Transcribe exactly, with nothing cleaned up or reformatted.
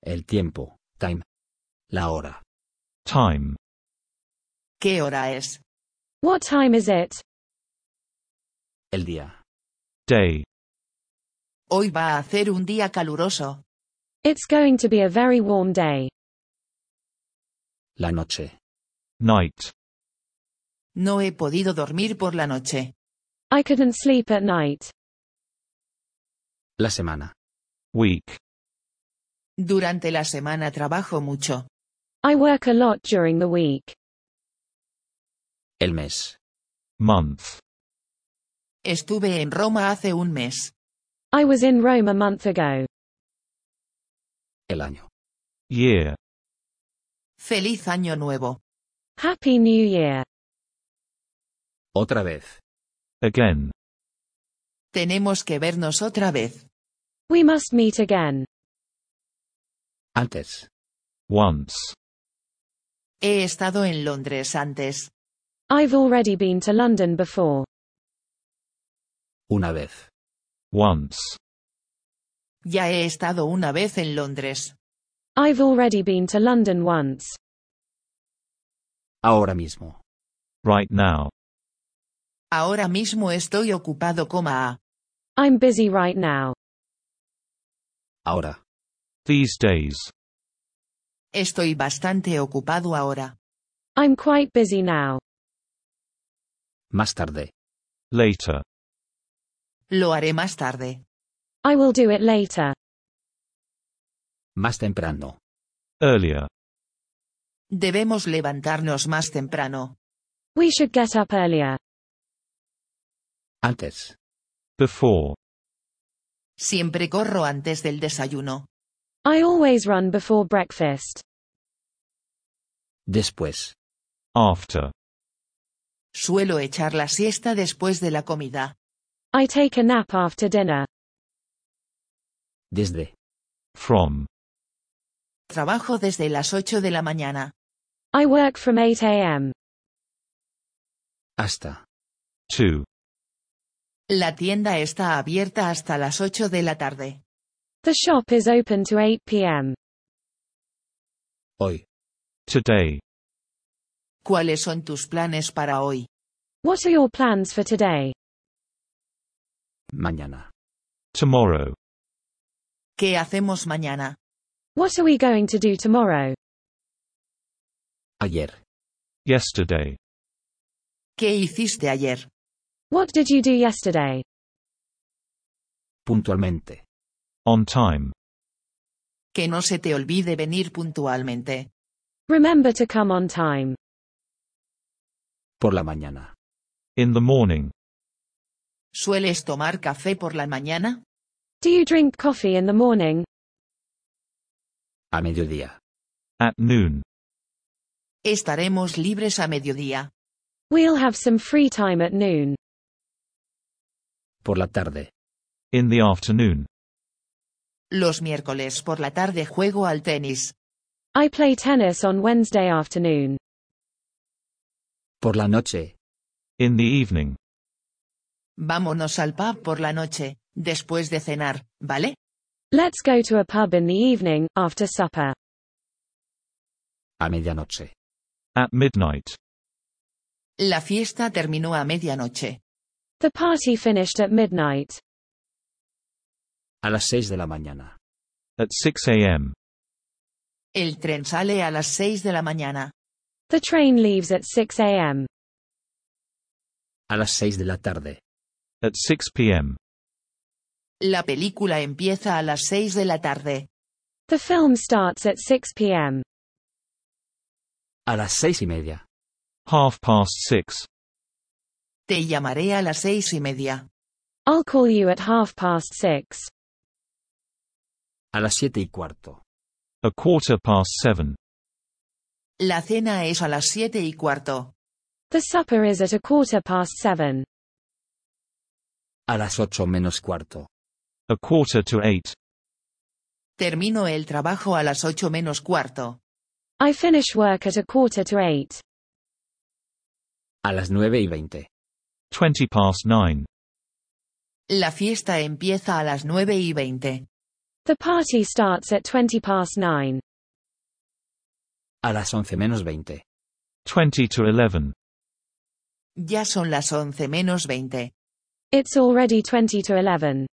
El tiempo. Time. La hora. Time. ¿Qué hora es? What time is it? El día. Day. Hoy va a hacer un día caluroso. It's going to be a very warm day. La noche. Night. No he podido dormir por la noche. I couldn't sleep at night. La semana. Week. Durante la semana trabajo mucho. I work a lot during the week. El mes. Month. Estuve en Roma hace un mes. I was in Rome a month ago. El año. Year. Feliz Año Nuevo. Happy New Year. Otra vez. Again. Tenemos que vernos otra vez. We must meet again. Antes. Once. He estado en Londres antes. I've already been to London before. Una vez. Once. Ya he estado una vez en Londres. I've already been to London once. Ahora mismo. Right now. Ahora mismo estoy ocupado, coma a. I'm busy right now. Ahora. These days. Estoy bastante ocupado ahora. I'm quite busy now. Más tarde. Later. Lo haré más tarde. I will do it later. Más temprano. Earlier. Debemos levantarnos más temprano. We should get up earlier. Antes. Before. Siempre corro antes del desayuno. I always run before breakfast. Después. After. Suelo echar la siesta después de la comida. I take a nap after dinner. Desde. From. Trabajo desde las ocho de la mañana. I work from eight a m Hasta. To. La tienda está abierta hasta las ocho de la tarde. The shop is open to eight p m Hoy. Today. ¿Cuáles son tus planes para hoy? What are your plans for today? Mañana. Tomorrow. ¿Qué hacemos mañana? What are we going to do tomorrow? Ayer. Yesterday. ¿Qué hiciste ayer? What did you do yesterday? Puntualmente. On time. Que no se te olvide venir puntualmente. Remember to come on time. Por la mañana. In the morning. ¿Sueles tomar café por la mañana? Do you drink coffee in the morning? A mediodía. At noon. Estaremos libres a mediodía. We'll have some free time at noon. Por la tarde. In the afternoon. Los miércoles por la tarde juego al tenis. I play tennis on Wednesday afternoon. Por la noche. In the evening. Vámonos al pub por la noche, después de cenar, ¿vale? Let's go to a pub in the evening, after supper. A medianoche. At midnight. La fiesta terminó a medianoche. The party finished at midnight. A las seis de la mañana. At six a m El tren sale a las seis de la mañana. The train leaves at six a m A las seis de la tarde. At six p m La película empieza a las seis de la tarde. The film starts at six p m A las seis y media. Half past six. Te llamaré a las seis y media. I'll call you at half past six. A las siete y cuarto. A quarter past seven. La cena es a las siete y cuarto. The supper is at a quarter past seven. A las ocho menos cuarto. A quarter to eight. Termino el trabajo a las ocho menos cuarto. I finish work at a quarter to eight. A las nueve y veinte. Twenty past nine. La fiesta empieza a las nueve y veinte. The party starts at twenty past nine. A las once menos veinte. twenty to eleven. Ya son las once menos veinte. It's already twenty to eleven.